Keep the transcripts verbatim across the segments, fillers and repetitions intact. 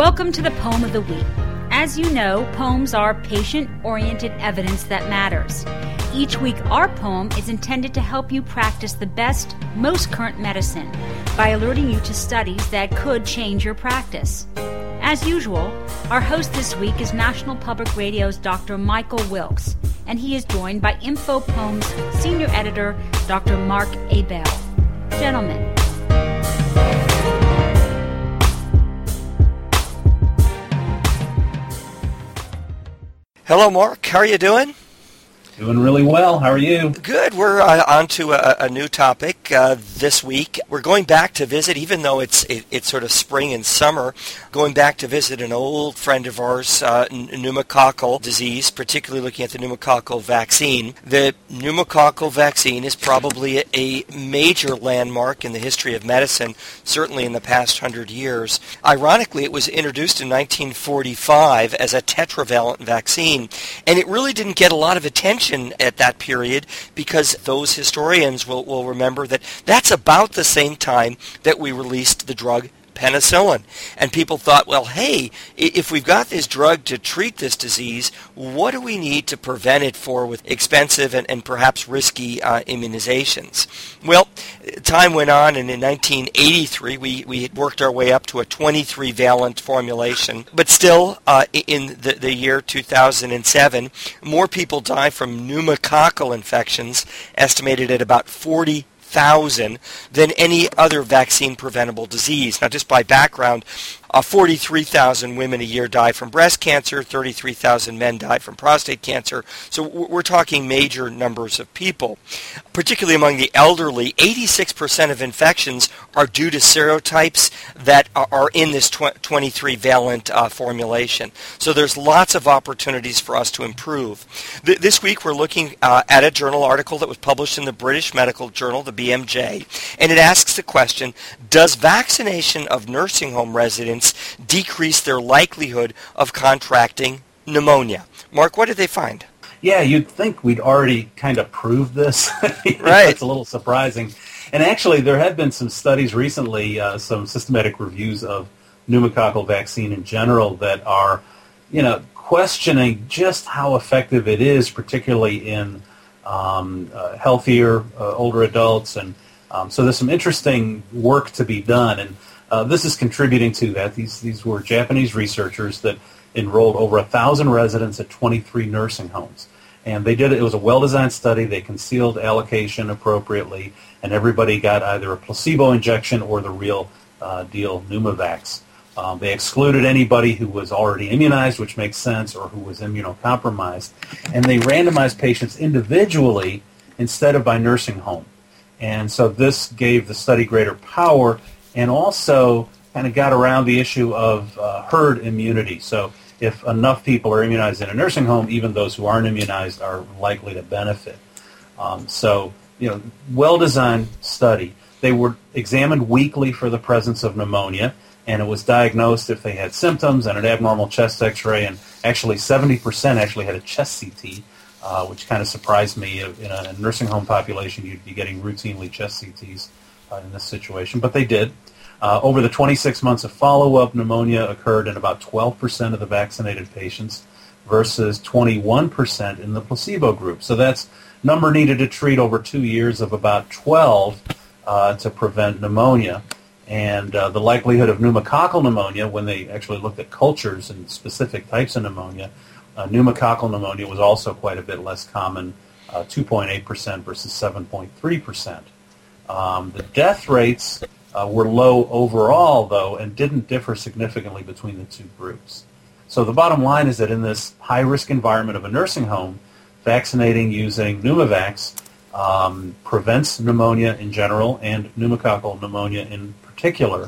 Welcome to the Poem of the Week. As you know, poems are patient-oriented evidence that matters. Each week, our poem is intended to help you practice the best, most current medicine by alerting you to studies that could change your practice. As usual, our host this week is National Public Radio's Doctor Michael Wilkes, and he is joined by Info Poem's senior editor, Doctor Mark Abell. Gentlemen. Hello, Mark. How are you doing? Doing really well. How are you? Good. We're uh, on to a, a new topic uh, this week. We're going back to visit, even though it's it, it's sort of spring and summer, going back to visit an old friend of ours, uh, pneumococcal disease, particularly looking at the pneumococcal vaccine. The pneumococcal vaccine is probably a, a major landmark in the history of medicine, certainly in the past hundred years. Ironically, it was introduced in nineteen forty-five as a tetravalent vaccine, and it really didn't get a lot of attention at that period because those historians will, will remember that that's about the same time that we released the drug penicillin. And people thought, well, hey, if we've got this drug to treat this disease, what do we need to prevent it for with expensive and, and perhaps risky uh, immunizations? Well, time went on, and in nineteen eighty-three, we, we had worked our way up to a twenty-three valent formulation. But still, uh, in the, the year two thousand seven, more people die from pneumococcal infections, estimated at about forty thousand, than any other vaccine-preventable disease. Now, just by background, uh, forty-three thousand women a year die from breast cancer, thirty-three thousand men die from prostate cancer. So we're talking major numbers of people. Particularly among the elderly, eighty-six percent of infections are due to serotypes that are in this twenty-three valent uh, formulation. So there's lots of opportunities for us to improve. Th- this week we're looking uh, at a journal article that was published in the British Medical Journal, the B M J, and it asks the question, does vaccination of nursing home residents decrease their likelihood of contracting pneumonia? Mark, what did they find? Yeah, you'd think we'd already kind of proved this. Right. It's a little surprising. And actually, there have been some studies recently, uh, some systematic reviews of pneumococcal vaccine in general that are, you know, questioning just how effective it is, particularly in um, uh, healthier, uh, older adults. And um, so there's some interesting work to be done. And uh, this is contributing to that. These, these were Japanese researchers that enrolled over one thousand residents at twenty-three nursing homes. And they did it. It was a well-designed study. They concealed allocation appropriately, and everybody got either a placebo injection or the real uh, deal Pneumovax. Um, they excluded anybody who was already immunized, which makes sense, or who was immunocompromised. And they randomized patients individually instead of by nursing home. And so this gave the study greater power and also kind of got around the issue of uh, herd immunity. So if enough people are immunized in a nursing home, even those who aren't immunized are likely to benefit. Um, so, you know, well-designed study. They were examined weekly for the presence of pneumonia, and it was diagnosed if they had symptoms and an abnormal chest X-ray, and actually seventy percent actually had a chest C T, uh, which kind of surprised me. In a nursing home population, you'd be getting routinely chest C Ts uh, in this situation, but they did. Uh, over the twenty-six months of follow-up, pneumonia occurred in about twelve percent of the vaccinated patients versus twenty-one percent in the placebo group. So that's number needed to treat over two years of about twelve uh, to prevent pneumonia. And uh, the likelihood of pneumococcal pneumonia, when they actually looked at cultures and specific types of pneumonia, uh, pneumococcal pneumonia was also quite a bit less common, uh, two point eight percent versus seven point three percent. Um, the death rates uh, were low overall, though, and didn't differ significantly between the two groups. So the bottom line is that in this high-risk environment of a nursing home, vaccinating using Pneumovax um, prevents pneumonia in general and pneumococcal pneumonia in particular.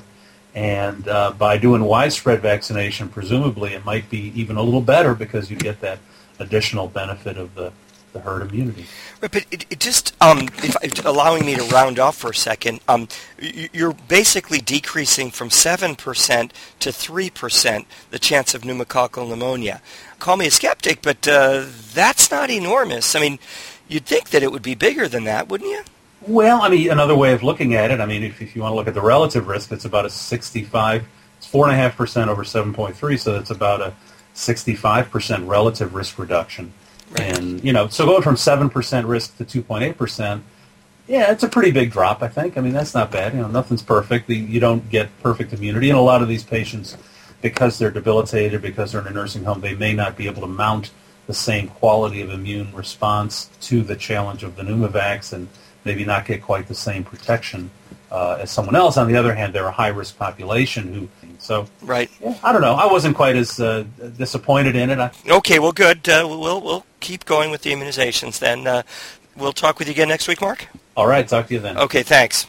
And uh, by doing widespread vaccination, presumably it might be even a little better because you get that additional benefit of the, the herd immunity. Right, but it, it just, um, if, if allowing me to round off for a second, um, you're basically decreasing from seven percent to three percent the chance of pneumococcal pneumonia. Call me a skeptic, but uh, that's not enormous. I mean, you'd think that it would be bigger than that, wouldn't you? Well, I mean, another way of looking at it, I mean, if, if you want to look at the relative risk, it's about a sixty-five It's four point five percent over seven point three, so that's about a sixty-five percent relative risk reduction. Right. And, you know, so going from seven percent risk to two point eight percent, yeah, it's a pretty big drop, I think. I mean, that's not bad. You know, nothing's perfect. You don't get perfect immunity. And a lot of these patients, because they're debilitated, because they're in a nursing home, they may not be able to mount the same quality of immune response to the challenge of the Pneumovax and maybe not get quite the same protection uh, as someone else. On the other hand, they're a high-risk population who... So, right. Yeah, I don't know. I wasn't quite as uh, disappointed in it. I, okay, well, good. Uh, we'll we'll keep going with the immunizations then. Uh, we'll talk with you again next week, Mark? All right, talk to you then. Okay, thanks.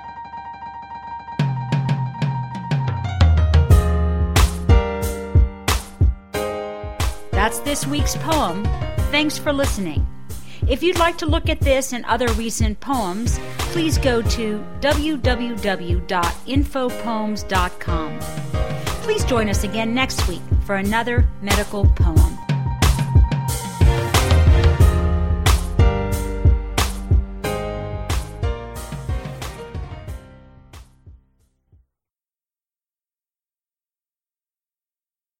That's this week's poem. Thanks for listening. If you'd like to look at this and other recent poems, please go to w w w dot info poems dot com. Please join us again next week for another medical poem.